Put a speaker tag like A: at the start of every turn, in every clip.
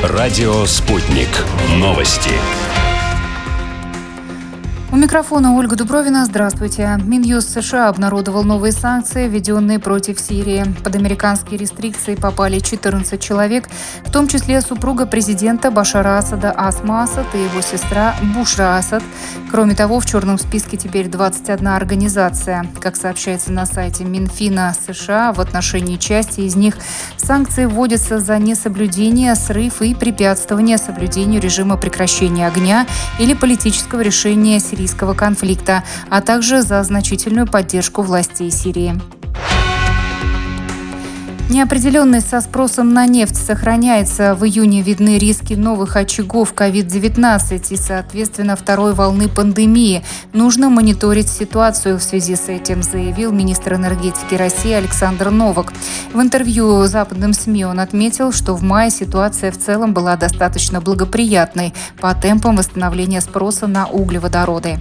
A: Радио «Спутник». Новости.
B: У микрофона Ольга Дубровина. Здравствуйте. Минюст США обнародовал новые санкции, введенные против Сирии. Под американские рестрикции попали 14 человек, в том числе супруга президента Башара Асада Асма Асад и его сестра Бушра Асад. Кроме того, в черном списке теперь 21 организация. Как сообщается на сайте Минфина США, в отношении части из них санкции вводятся за несоблюдение, срыв и препятствование соблюдению режима прекращения огня или политического решения сирийского конфликта, а также за значительную поддержку властей Сирии. Неопределенность со спросом на нефть сохраняется. В июне видны риски новых очагов COVID-19 и, соответственно, второй волны пандемии. Нужно мониторить ситуацию в связи с этим, заявил министр энергетики России Александр Новак. В интервью западным СМИ он отметил, что в мае ситуация в целом была достаточно благоприятной по темпам восстановления спроса на углеводороды.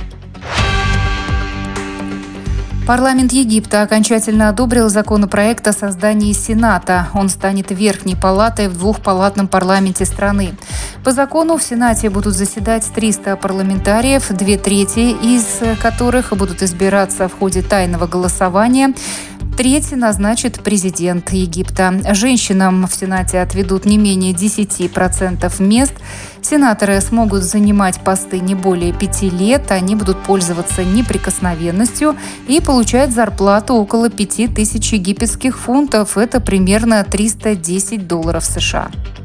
B: Парламент Египта окончательно одобрил законопроект о создании Сената. Он станет верхней палатой в двухпалатном парламенте страны. По закону в Сенате будут заседать 300 парламентариев, 2/3 из которых будут избираться в ходе тайного голосования. Треть назначит президент Египта. Женщинам в Сенате отведут не менее 10% мест. Сенаторы смогут занимать посты не более 5 лет. Они будут пользоваться неприкосновенностью и получать зарплату около 5000 египетских фунтов. Это примерно $310 США.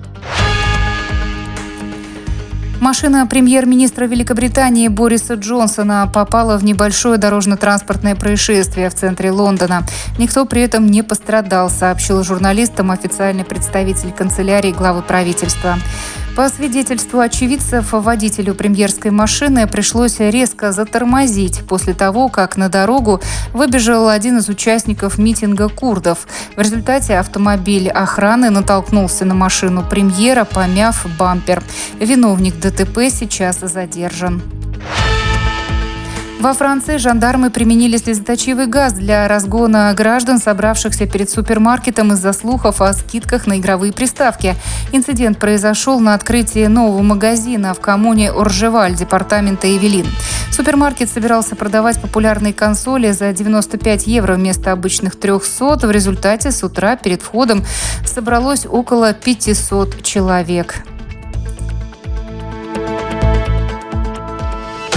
B: Машина премьер-министра Великобритании Бориса Джонсона попала в небольшое дорожно-транспортное происшествие в центре Лондона. Никто при этом не пострадал, сообщил журналистам официальный представитель канцелярии главы правительства. По свидетельству очевидцев, водителю премьерской машины пришлось резко затормозить после того, как на дорогу выбежал один из участников митинга курдов. В результате автомобиль охраны натолкнулся на машину премьера, помяв бампер. Виновник ДТП сейчас задержан. Во Франции жандармы применили слезоточивый газ для разгона граждан, собравшихся перед супермаркетом из-за слухов о скидках на игровые приставки. Инцидент произошел на открытии нового магазина в коммуне Оржеваль, департамента Эвелин. Супермаркет собирался продавать популярные консоли за 95 евро вместо обычных 300. В результате с утра перед входом собралось около 500 человек.